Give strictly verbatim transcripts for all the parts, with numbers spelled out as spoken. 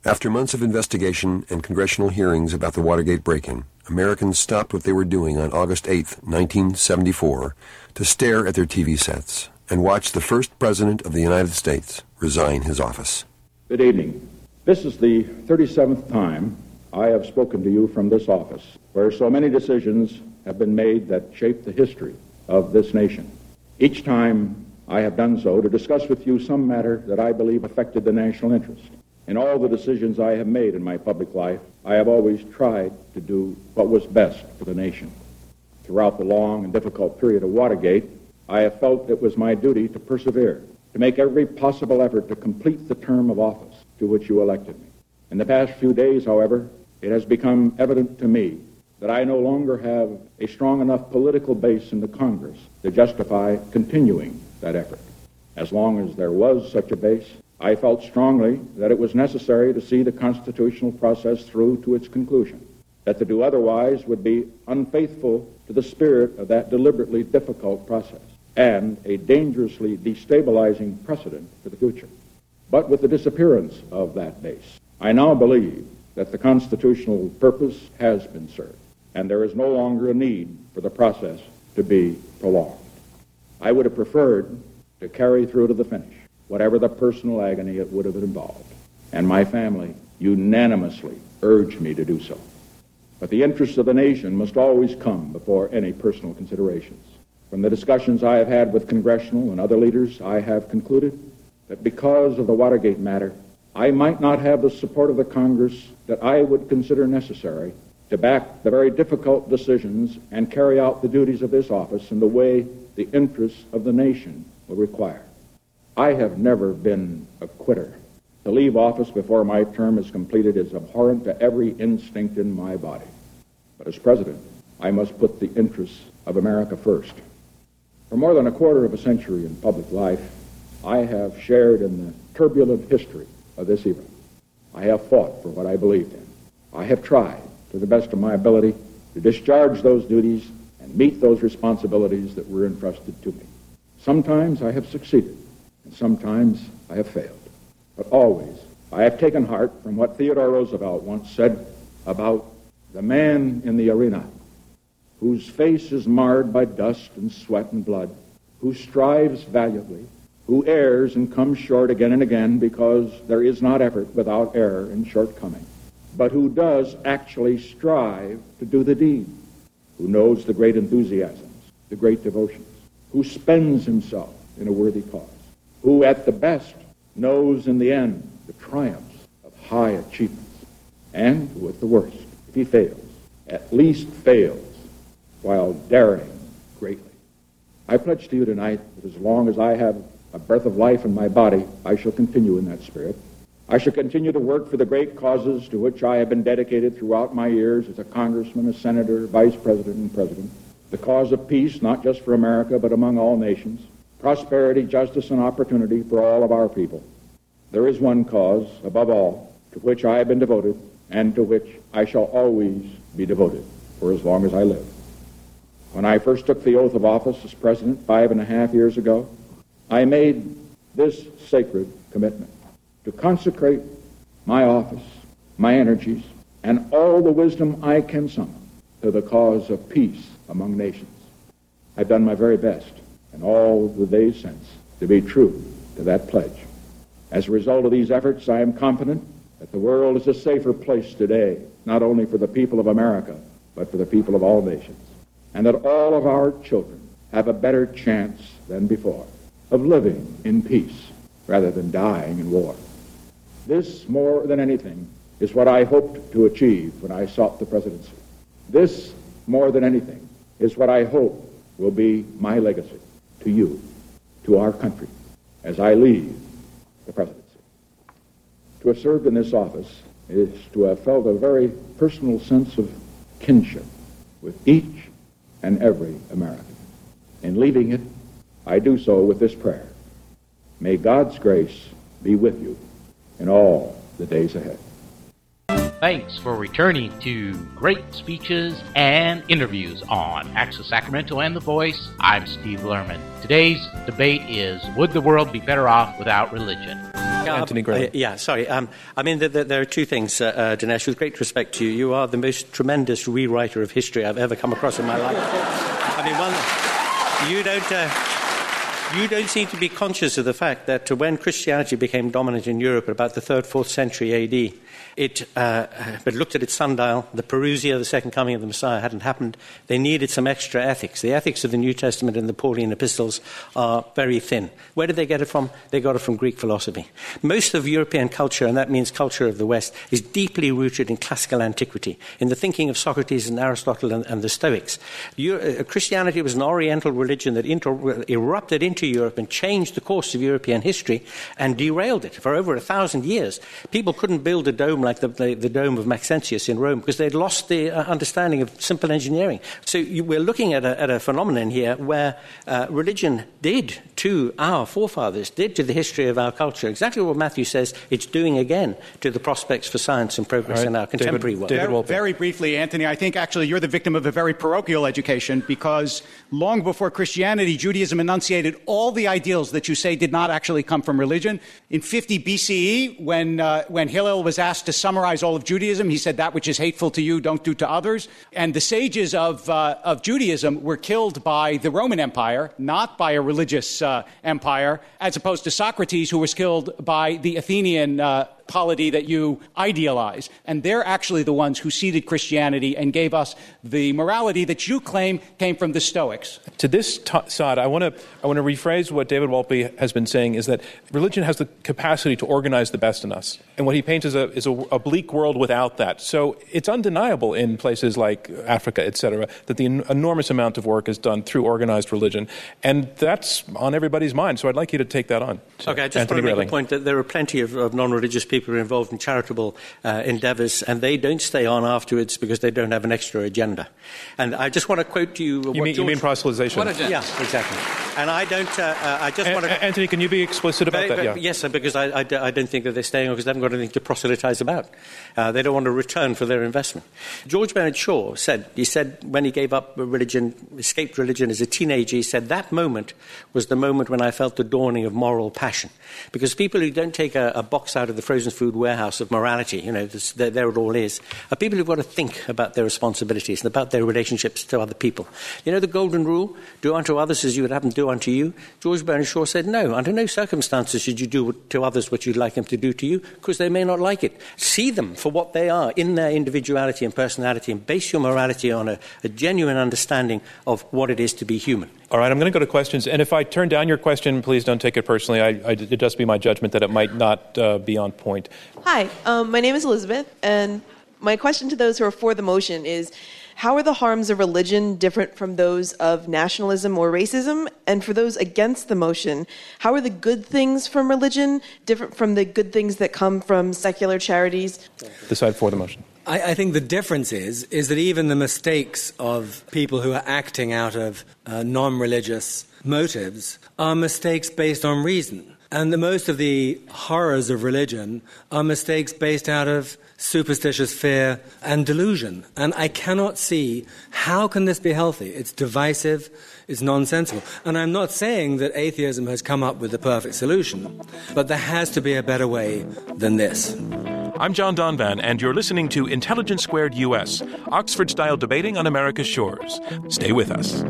After months of investigation and congressional hearings about the Watergate break-in, Americans stopped what they were doing on August eighth, nineteen seventy-four, to stare at their T V sets and watch the first President of the United States resign his office. Good evening. This is the thirty-seventh time I have spoken to you from this office, where so many decisions have been made that shape the history of this nation. Each time I have done so to discuss with you some matter that I believe affected the national interest. In all the decisions I have made in my public life, I have always tried to do what was best for the nation. Throughout the long and difficult period of Watergate, I have felt it was my duty to persevere, to make every possible effort to complete the term of office to which you elected me. In the past few days, however, it has become evident to me that I no longer have a strong enough political base in the Congress to justify continuing that effort. As long as there was such a base, I felt strongly that it was necessary to see the constitutional process through to its conclusion, that to do otherwise would be unfaithful to the spirit of that deliberately difficult process and a dangerously destabilizing precedent for the future. But with the disappearance of that base, I now believe that the constitutional purpose has been served, and there is no longer a need for the process to be prolonged. I would have preferred to carry through to the finish whatever the personal agony it would have involved, and my family unanimously urged me to do so. But the interests of the nation must always come before any personal considerations. From the discussions I have had with congressional and other leaders, I have concluded that because of the Watergate matter, I might not have the support of the Congress that I would consider necessary to back the very difficult decisions and carry out the duties of this office in the way the interests of the nation will require. I have never been a quitter. To leave office before my term is completed is abhorrent to every instinct in my body. But as president, I must put the interests of America first. For more than a quarter of a century in public life, I have shared in the turbulent history of this era. I have fought for what I believed in. I have tried, to the best of my ability, to discharge those duties and meet those responsibilities that were entrusted to me. Sometimes I have succeeded, and sometimes I have failed. But always, I have taken heart from what Theodore Roosevelt once said about the man in the arena, whose face is marred by dust and sweat and blood, who strives valiantly, who errs and comes short again and again because there is not effort without error and shortcoming, but who does actually strive to do the deed, who knows the great enthusiasms, the great devotions, who spends himself in a worthy cause, who at the best knows in the end the triumphs of high achievements, and who at the worst, if he fails, at least fails while daring greatly. I pledge to you tonight that as long as I have a breath of life in my body, I shall continue in that spirit. I shall continue to work for the great causes to which I have been dedicated throughout my years as a congressman, a senator, vice president, and president. The cause of peace, not just for America, but among all nations. Prosperity, justice, and opportunity for all of our people. There is one cause, above all, to which I have been devoted, and to which I shall always be devoted for as long as I live. When I first took the oath of office as president five and a half years ago, I made this sacred commitment to consecrate my office, my energies, and all the wisdom I can summon to the cause of peace among nations. I've done my very best in all the days since to be true to that pledge. As a result of these efforts, I am confident that the world is a safer place today, not only for the people of America, but for the people of all nations, and that all of our children have a better chance than before of living in peace rather than dying in war. This, more than anything, is what I hoped to achieve when I sought the presidency. This, more than anything, is what I hope will be my legacy to you, to our country, as I leave the presidency. To have served in this office is to have felt a very personal sense of kinship with each and every American. In leaving it, I do so with this prayer. May God's grace be with you in all the days ahead. Thanks for returning to Great Speeches and Interviews on Access Sacramento and The Voice. I'm Steve Lerman. Today's debate is, would the world be better off without religion? Yeah, Anthony Grayling. Uh, yeah, sorry. Um, I mean, the, the, there are two things, uh, uh, Dinesh. With great respect to you, you are the most tremendous rewriter of history I've ever come across in my life. I mean, one, you don't... Uh, You don't seem to be conscious of the fact that when Christianity became dominant in Europe at about the third, fourth century A D, it uh, but looked at its sundial. The Parousia, the second coming of the Messiah, hadn't happened. They needed some extra ethics. The ethics of the New Testament and the Pauline epistles are very thin. Where did they get it from? They got it from Greek philosophy. Most of European culture, and that means culture of the West, is deeply rooted in classical antiquity, in the thinking of Socrates and Aristotle and, and the Stoics. Euro- uh, Christianity was an Oriental religion that inter- erupted into Europe and changed the course of European history and derailed it. For over a thousand years, people couldn't build a dome like the, the, the dome of Maxentius in Rome because they'd lost the uh, understanding of simple engineering. So you, we're looking at a, at a phenomenon here where uh, religion did to our forefathers, did to the history of our culture, exactly what Matthew says it's doing again to the prospects for science and progress right. in our contemporary David, world. David very, very briefly, Anthony, I think actually you're the victim of a very parochial education because long before Christianity, Judaism enunciated all the ideals that you say did not actually come from religion. In fifty B C E, when uh, when Hillel was asked to summarize all of Judaism, he said, that which is hateful to you, don't do to others. And the sages of uh, of Judaism were killed by the Roman Empire, not by a religious uh, empire, as opposed to Socrates, who was killed by the Athenian uh, polity that you idealize. And they're actually the ones who seeded Christianity and gave us the morality that you claim came from the Stoics. To this t- side, I want to I want to rephrase what David Wolpe has been saying, is that religion has the capacity to organize the best in us. And what he paints is a, is a, a bleak world without that. So it's undeniable in places like Africa, et cetera, that the en- enormous amount of work is done through organized religion. And that's on everybody's mind. So I'd like you to take that on. So, okay, I just Anthony want to make Grayling. a point that there are plenty of, of non-religious people who are involved in charitable uh, endeavors, and they don't stay on afterwards because they don't have an extra agenda. And I just want to quote to you... You, what mean, George... you mean proselytization? What agenda? Yeah, exactly. And I don't... Uh, uh, I just A- want to... Anthony, can you be explicit about but, that? But, yeah. Yes, because I, I, I don't think that they're staying on because they haven't got anything to proselytize about. Uh, they don't want a return for their investment. George Bernard Shaw said, he said when he gave up religion, escaped religion as a teenager, he said, that moment was the moment when I felt the dawning of moral passion. Because people who don't take a, a box out of the frozen food warehouse of morality, you know, this, there, there it all is, are people who've got to think about their responsibilities and about their relationships to other people. You know the golden rule, do unto others as you would have them do unto you? George Bernard Shaw said, no, under no circumstances should you do to others what you'd like them to do to you, because they may not like it. See them for what they are in their individuality and personality, and base your morality on a, a genuine understanding of what it is to be human. All right, I'm going to go to questions. And if I turn down your question, please don't take it personally. I, I, it does be my judgment that it might not uh, be on point. Hi, um, my name is Elizabeth, and my question to those who are for the motion is, how are the harms of religion different from those of nationalism or racism? And for those against the motion, how are the good things from religion different from the good things that come from secular charities? The side for the motion. I, I think the difference is, is that even the mistakes of people who are acting out of uh, non-religious motives are mistakes based on reason. And the most of the horrors of religion are mistakes based out of superstitious fear and delusion. And I cannot see how can this be healthy. It's divisive, it's nonsensical. And I'm not saying that atheism has come up with the perfect solution, but there has to be a better way than this. I'm John Donvan, and you're listening to Intelligence Squared U S, Oxford-style debating on America's shores. Stay with us.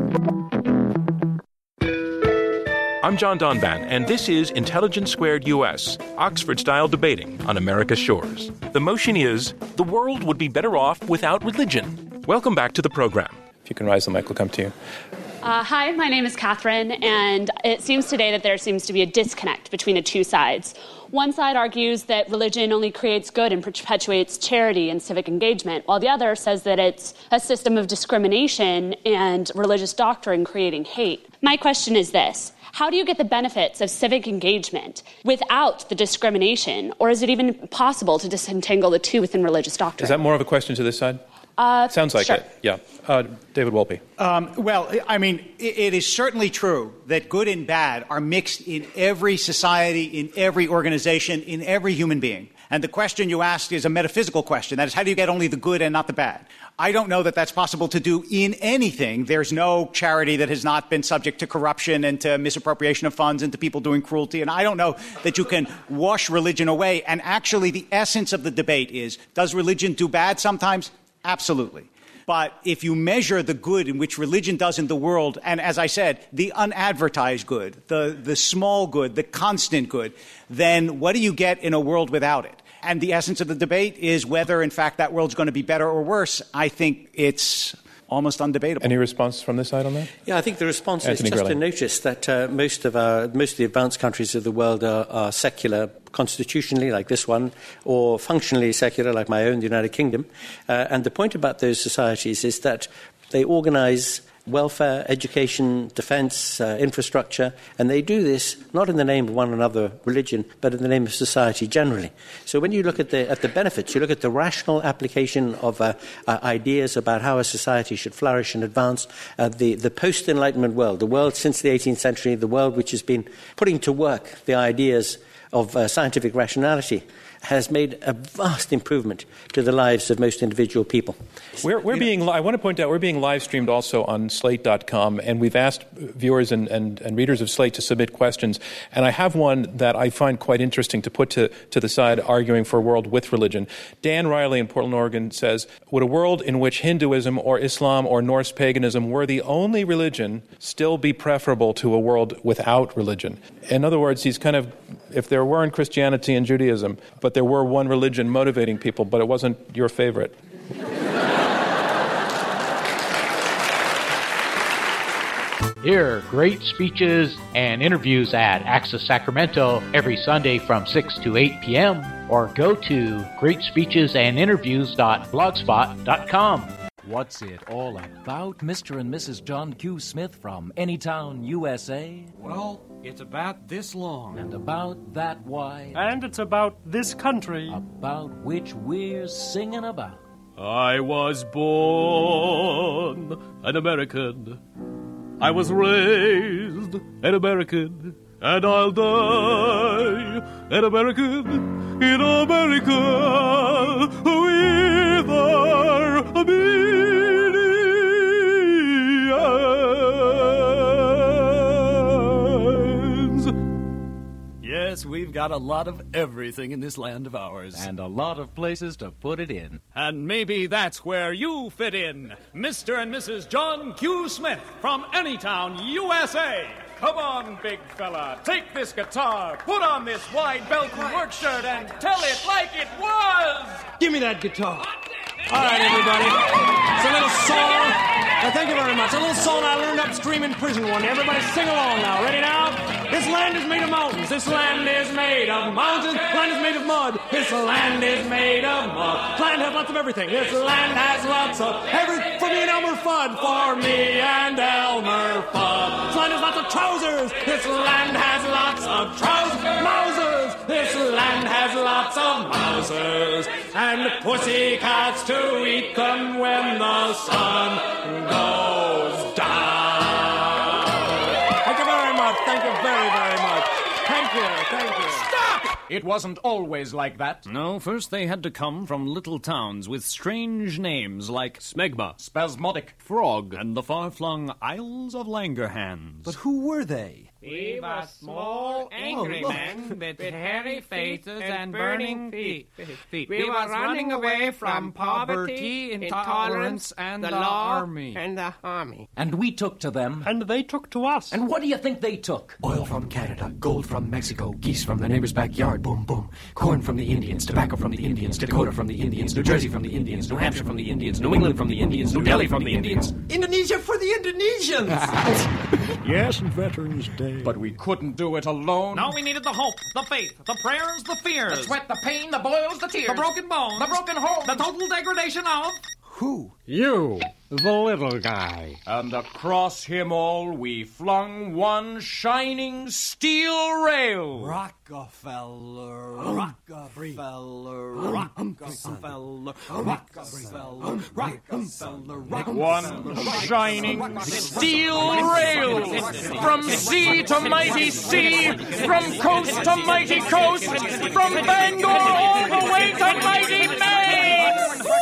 I'm John Donvan, and this is Intelligence Squared U S, Oxford-style debating on America's shores. The motion is, the world would be better off without religion. Welcome back to the program. If you can rise, the mic will come to you. Uh, hi, my name is Catherine, and it seems today that there seems to be a disconnect between the two sides. One side argues that religion only creates good and perpetuates charity and civic engagement, while the other says that it's a system of discrimination and religious doctrine creating hate. My question is this. How do you get the benefits of civic engagement without the discrimination, or is it even possible to disentangle the two within religious doctrine? Is that more of a question to this side? Uh, Sounds like sure. it, yeah. Uh, David Wolpe. Um, well, I mean, it, it is certainly true that good and bad are mixed in every society, in every organization, in every human being. And the question you asked is a metaphysical question. That is, how do you get only the good and not the bad? I don't know that that's possible to do in anything. There's no charity that has not been subject to corruption and to misappropriation of funds and to people doing cruelty. And I don't know that you can wash religion away. And actually, the essence of the debate is, does religion do bad sometimes? Absolutely. But if you measure the good in which religion does in the world, and as I said, the unadvertised good, the, the small good, the constant good, then what do you get in a world without it? And the essence of the debate is whether, in fact, that world's going to be better or worse. I think it's almost undebatable. Any response from this side on that? Yeah, I think the response Anthony is just Grelling. to notice that uh, most of our, most of the advanced countries of the world are, are secular constitutionally, like this one, or functionally secular, like my own, the United Kingdom. Uh, and the point about those societies is that they organize welfare, education, defense, uh, infrastructure, and they do this not in the name of one another religion, but in the name of society generally. So when you look at the at the benefits, you look at the rational application of uh, uh, ideas about how a society should flourish and advance, uh, the, the post-Enlightenment world, the world since the eighteenth century, the world which has been putting to work the ideas of uh, scientific rationality, has made a vast improvement to the lives of most individual people. We're, we're being, I want to point out, we're being live streamed also on Slate dot com, and we've asked viewers and, and, and readers of Slate to submit questions. And I have one that I find quite interesting to put to, to the side arguing for a world with religion. Dan Riley in Portland, Oregon says, would a world in which Hinduism or Islam or Norse paganism were the only religion still be preferable to a world without religion? In other words, he's kind of, if there weren't Christianity and Judaism, but there were one religion motivating people, but it wasn't your favorite. Hear great speeches and interviews at Access Sacramento every Sunday from six to eight p.m. or go to great speeches and interviews dot blogspot dot com. What's it all about, Mister and Missus John Q. Smith from Anytown, U S A? Well, it's about this long. And about that wide. And it's about this country. About which we're singing about. I was born an American. I was raised an American. And I'll die an American in America with our millions. Yes, we've got a lot of everything in this land of ours. And a lot of places to put it in. And maybe that's where you fit in, Mister and Missus John Q. Smith from Anytown, U S A. Come on, big fella, take this guitar, put on this wide belt and work shirt, and tell it like it was! Give me that guitar. All right, everybody. It's a little song. Uh, thank you very much. A little song I learned upstream in prison one day. Everybody sing along now. Ready now? This land is made of mountains. This land is made of mountains. Land is made of mud. This land is made of mud. Land has lots of everything. This land has lots of everything. For me and Elmer Fudd. For me and Elmer Fudd. This land has lots of trousers. This land has lots of trousers. Mousers. This land has lots of mousers. And pussycats to eat them when the sun goes down. Thank you very much. Thank you very, very much. Thank you. Thank you. Stop! It wasn't always like that. No, first they had to come from little towns with strange names like Smegma, Spasmodic, Frog, and the far-flung Isles of Langerhans. But who were they? We were small, angry oh, men with hairy faces and burning feet. feet. We were running away from poverty, intolerance, and the law army. and the army. And we took to them. And they took to us. And what do you think they took? Oil from Canada, gold from Mexico, geese from the neighbor's backyard, boom, boom. Corn from the Indians, tobacco from the Indians, Dakota from the Indians, New Jersey from the Indians, New Hampshire from the Indians, New England from the Indians, New Delhi from the Indians. Indonesia for the Indonesians! Yes, Veterans Day. But we couldn't do it alone. No, we needed the hope, the faith, the prayers, the fears. The sweat, the pain, the boils, the tears. The broken bones. The broken home. The total degradation of... Who? You, the little guy. And across him all we flung one shining steel rail. Rockefeller, Rockefeller, Rockefeller, Rockefeller, Rockefeller, One shining steel rail. From sea to mighty sea, from coast to mighty coast, from Bangor all the way to mighty Maine.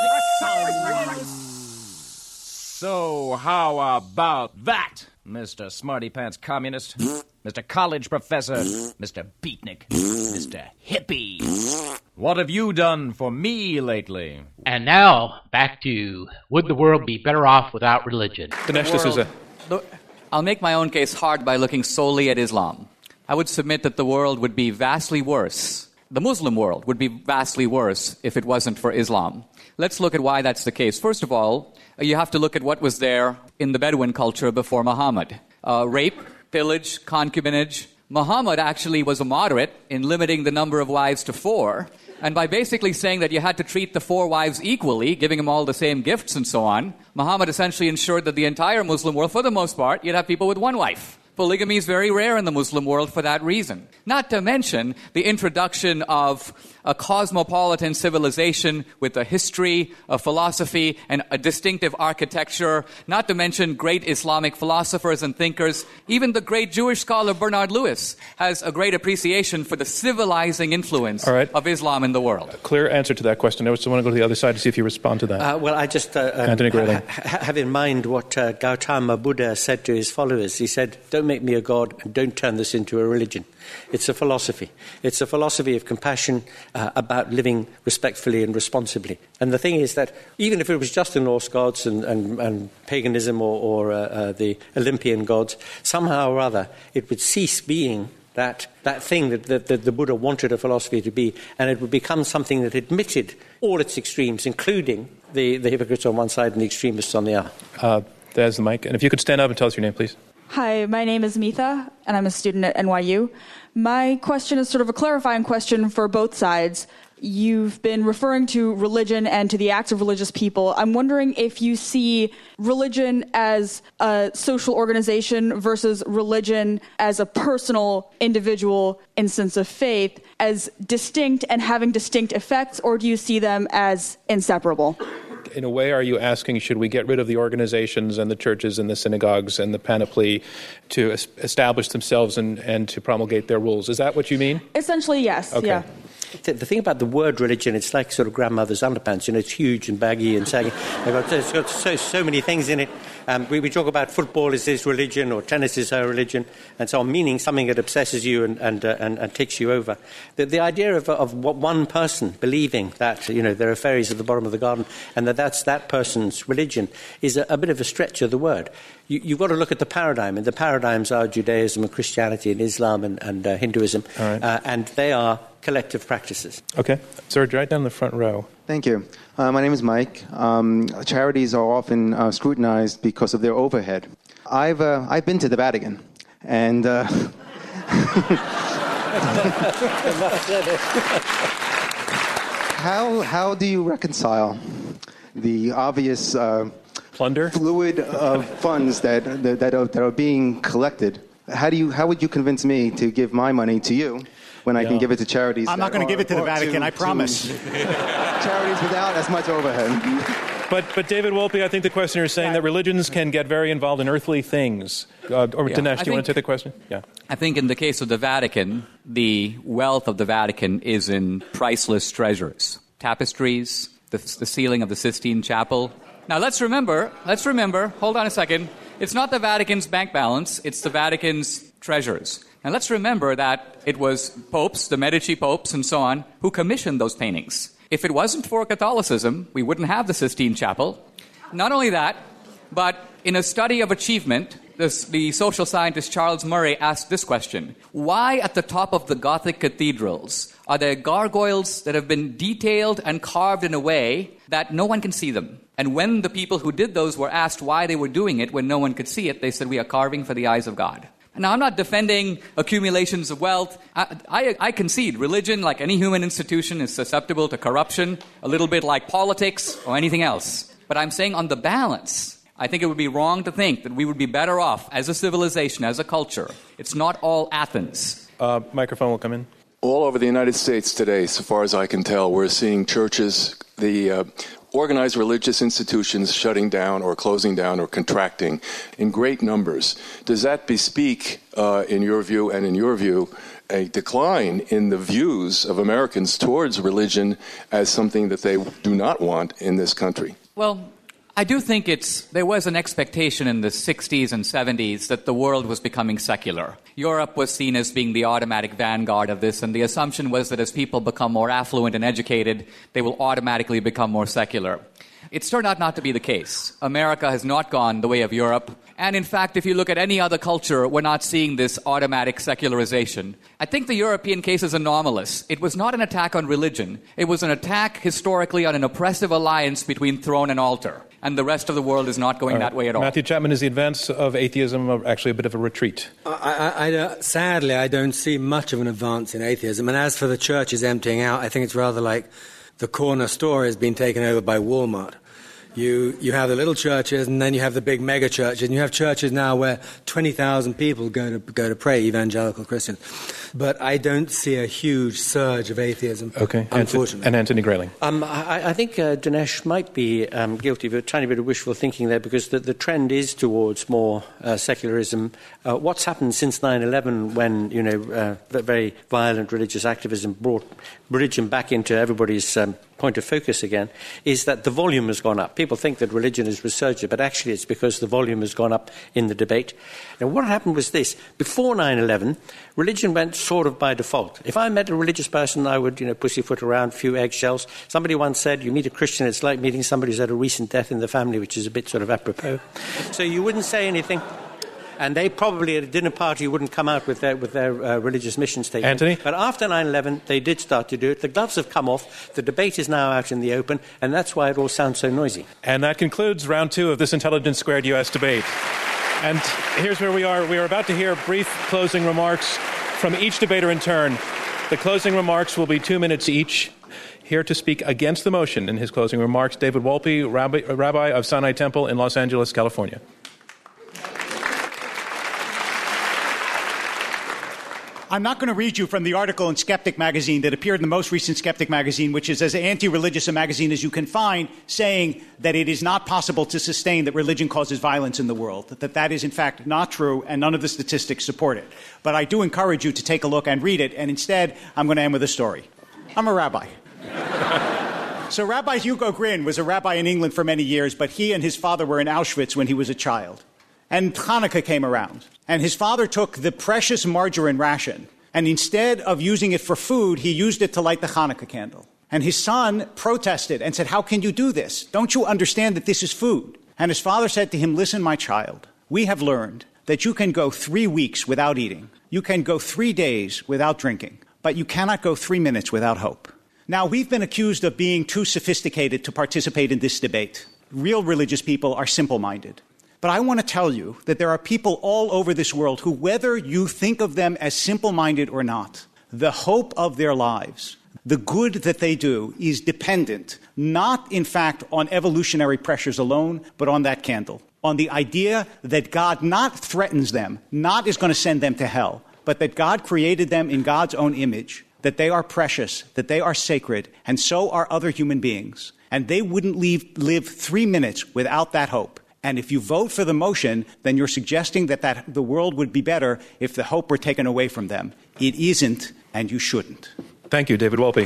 So how about that, Mister Smarty Pants Communist, Mister College Professor, Mister Beatnik, Mister Hippie? What have you done for me lately? And now, back to would the world be better off without religion? Dinesh D'Souza. I'll make my own case hard by looking solely at Islam. I would submit that the world would be vastly worse. The Muslim world would be vastly worse if it wasn't for Islam. Let's look at why that's the case. First of all, you have to look at what was there in the Bedouin culture before Muhammad. Uh, rape, pillage, concubinage. Muhammad actually was a moderate in limiting the number of wives to four, and by basically saying that you had to treat the four wives equally, giving them all the same gifts and so on, Muhammad essentially ensured that the entire Muslim world, for the most part, you'd have people with one wife. Polygamy is very rare in the Muslim world for that reason. Not to mention the introduction of a cosmopolitan civilization with a history, a philosophy, and a distinctive architecture. Not to mention great Islamic philosophers and thinkers. Even the great Jewish scholar Bernard Lewis has a great appreciation for the civilizing influence right. of Islam in the world. A clear answer to that question. I just want to go to the other side to see if you respond to that. Uh, well, I just uh, Anthony uh, ha- have in mind what uh, Gautama Buddha said to his followers. He said, don't make me a god and don't turn this into a religion. It's a philosophy. It's a philosophy of compassion uh, about living respectfully and responsibly. And the thing is that even if it was just the Norse gods and, and, and paganism or, or uh, uh, the Olympian gods, somehow or other it would cease being that, that thing that, that, that the Buddha wanted a philosophy to be, and it would become something that admitted all its extremes, including the, the hypocrites on one side and the extremists on the other. Uh, there's the mic. And if you could stand up and tell us your name, please. Hi, my name is Mitha, and I'm a student at N Y U. My question is sort of a clarifying question for both sides. You've been referring to religion and to the acts of religious people. I'm wondering if you see religion as a social organization versus religion as a personal, individual instance of faith as distinct and having distinct effects, or do you see them as inseparable? In a way, are you asking, should we get rid of the organizations and the churches and the synagogues and the panoply to es- establish themselves and, and to promulgate their rules? Is that what you mean? Essentially, yes. Okay. Yeah. The thing about the word religion, it's like sort of grandmother's underpants. You know, it's huge and baggy and saggy. It's got so, so many things in it. Um, we, we talk about football is this religion or tennis is her religion and so on, meaning something that obsesses you and, and, uh, and, and takes you over. The, the idea of, of what one person believing that, you know, there are fairies at the bottom of the garden and that that's that person's religion is a, a bit of a stretch of the word. You, you've got to look at the paradigm, and the paradigms are Judaism and Christianity and Islam and, and uh, Hinduism, All right. uh, and they are collective practices. Okay. Serge, right down the front row. Thank you. Uh, my name is Mike. Um, charities are often uh, scrutinized because of their overhead. I've uh, I've been to the Vatican, and uh, how how do you reconcile the obvious uh, plunder, fluid of funds that that that are, that are being collected? How do you how would you convince me to give my money to you when I Yeah. can give it to charities? I'm not going to give it to the Vatican, I promise. Charities without as much overhead. But, but David Wolpe, I think the questioner is saying that religions can get very involved in earthly things. Uh, or Yeah. Dinesh, I do you want think- to take the question? Yeah. I think in the case of the Vatican, the wealth of the Vatican is in priceless treasures. Tapestries, the, the ceiling of the Sistine Chapel. Now let's remember, let's remember, hold on a second, it's not the Vatican's bank balance, it's the Vatican's treasures. Now let's remember that it was popes, the Medici popes and so on, who commissioned those paintings. If it wasn't for Catholicism, we wouldn't have the Sistine Chapel. Not only that, but in a study of achievement, this, the social scientist Charles Murray asked this question: why at the top of the Gothic cathedrals are there gargoyles that have been detailed and carved in a way that no one can see them? And when the people who did those were asked why they were doing it when no one could see it, they said, we are carving for the eyes of God. Now, I'm not defending accumulations of wealth. I, I, I concede religion, like any human institution, is susceptible to corruption, a little bit like politics or anything else. But I'm saying on the balance, I think it would be wrong to think that we would be better off as a civilization, as a culture. It's not all Athens. Uh, microphone will come in. All over the United States today, so far as I can tell, we're seeing churches, the uh, organized religious institutions shutting down or closing down or contracting in great numbers. Does that bespeak, uh, in your view and in your view, a decline in the views of Americans towards religion as something that they do not want in this country? Well, I do think it's there was an expectation in the sixties and seventies that the world was becoming secular. Europe was seen as being the automatic vanguard of this, and the assumption was that as people become more affluent and educated, they will automatically become more secular. It's turned out not to be the case. America has not gone the way of Europe. And in fact, if you look at any other culture, we're not seeing this automatic secularization. I think the European case is anomalous. It was not an attack on religion. It was an attack historically on an oppressive alliance between throne and altar. And the rest of the world is not going All right. that way at all. Matthew Chapman, is the advance of atheism actually a bit of a retreat? I, I, I, uh, sadly, I don't see much of an advance in atheism. And as for the churches emptying out, I think it's rather like the corner store has been taken over by Walmart. You you have the little churches, and then you have the big mega churches, and you have churches now where twenty thousand people go to go to pray, evangelical Christians. But I don't see a huge surge of atheism, okay. unfortunately. And Anthony Grayling. Um, I, I think uh, Dinesh might be um, guilty of a tiny bit of wishful thinking there, because the, the trend is towards more uh, secularism. Uh, what's happened since nine eleven, when, you know, uh, very violent religious activism brought religion back into everybody's um, point of focus again, is that the volume has gone up. People think that religion is resurgent, but actually it's because the volume has gone up in the debate. Now, what happened was this. Before nine eleven, religion went sort of by default. If I met a religious person, I would, you know, pussyfoot around, a few eggshells. Somebody once said, you meet a Christian, it's like meeting somebody who's had a recent death in the family, which is a bit sort of apropos. So you wouldn't say anything. And they probably at a dinner party wouldn't come out with their, with their uh, religious mission statement. Anthony? But after nine eleven, they did start to do it. The gloves have come off. The debate is now out in the open, and that's why it all sounds so noisy. And that concludes round two of this Intelligence Squared U S debate. And here's where we are. We are about to hear brief closing remarks from each debater in turn. The closing remarks will be two minutes each. Here to speak against the motion in his closing remarks, David Wolpe, Rabbi, Rabbi of Sinai Temple in Los Angeles, California. I'm not going to read you from the article in Skeptic magazine that appeared in the most recent Skeptic magazine, which is as anti-religious a magazine as you can find, saying that it is not possible to sustain that religion causes violence in the world, that that is in fact not true, and none of the statistics support it. But I do encourage you to take a look and read it, and instead I'm going to end with a story. I'm a rabbi. So Rabbi Hugo Gryn was a rabbi in England for many years, but he and his father were in Auschwitz when he was a child. And Hanukkah came around, and his father took the precious margarine ration, and instead of using it for food, he used it to light the Hanukkah candle. And his son protested and said, how can you do this? Don't you understand that this is food? And his father said to him, listen, my child, we have learned that you can go three weeks without eating. You can go three days without drinking, but you cannot go three minutes without hope. Now, we've been accused of being too sophisticated to participate in this debate. Real religious people are simple-minded. But I want to tell you that there are people all over this world who, whether you think of them as simple-minded or not, the hope of their lives, the good that they do, is dependent, not, in fact, on evolutionary pressures alone, but on that candle, on the idea that God not threatens them, not is going to send them to hell, but that God created them in God's own image, that they are precious, that they are sacred, and so are other human beings. And they wouldn't leave, live three minutes without that hope. And if you vote for the motion, then you're suggesting that, that the world would be better if the hope were taken away from them. It isn't, and you shouldn't. Thank you, David Wolpe.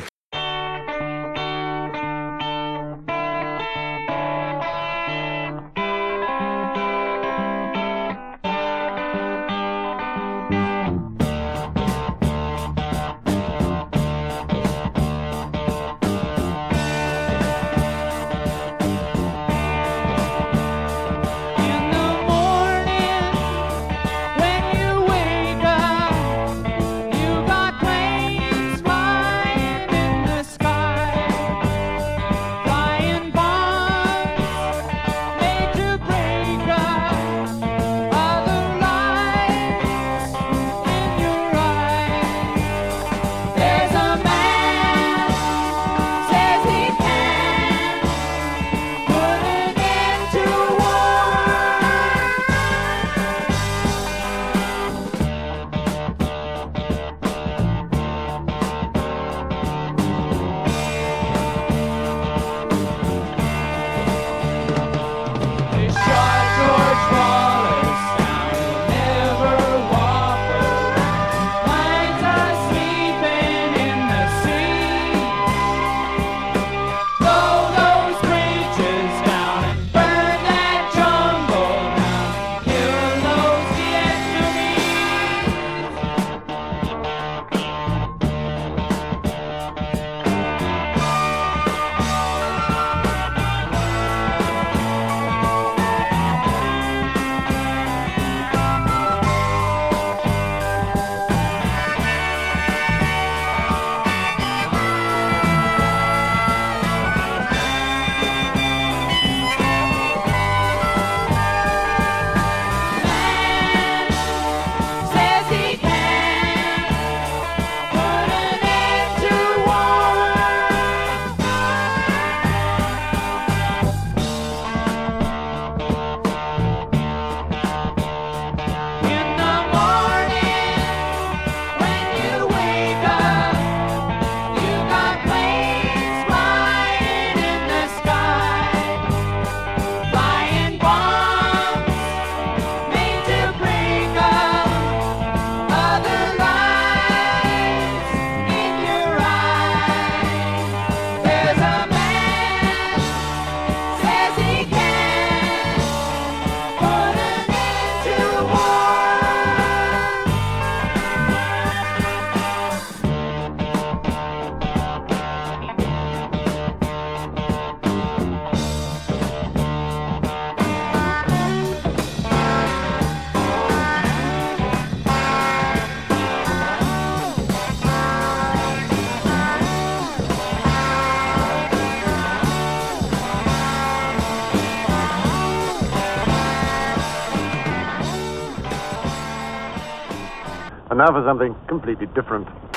And now for something completely different.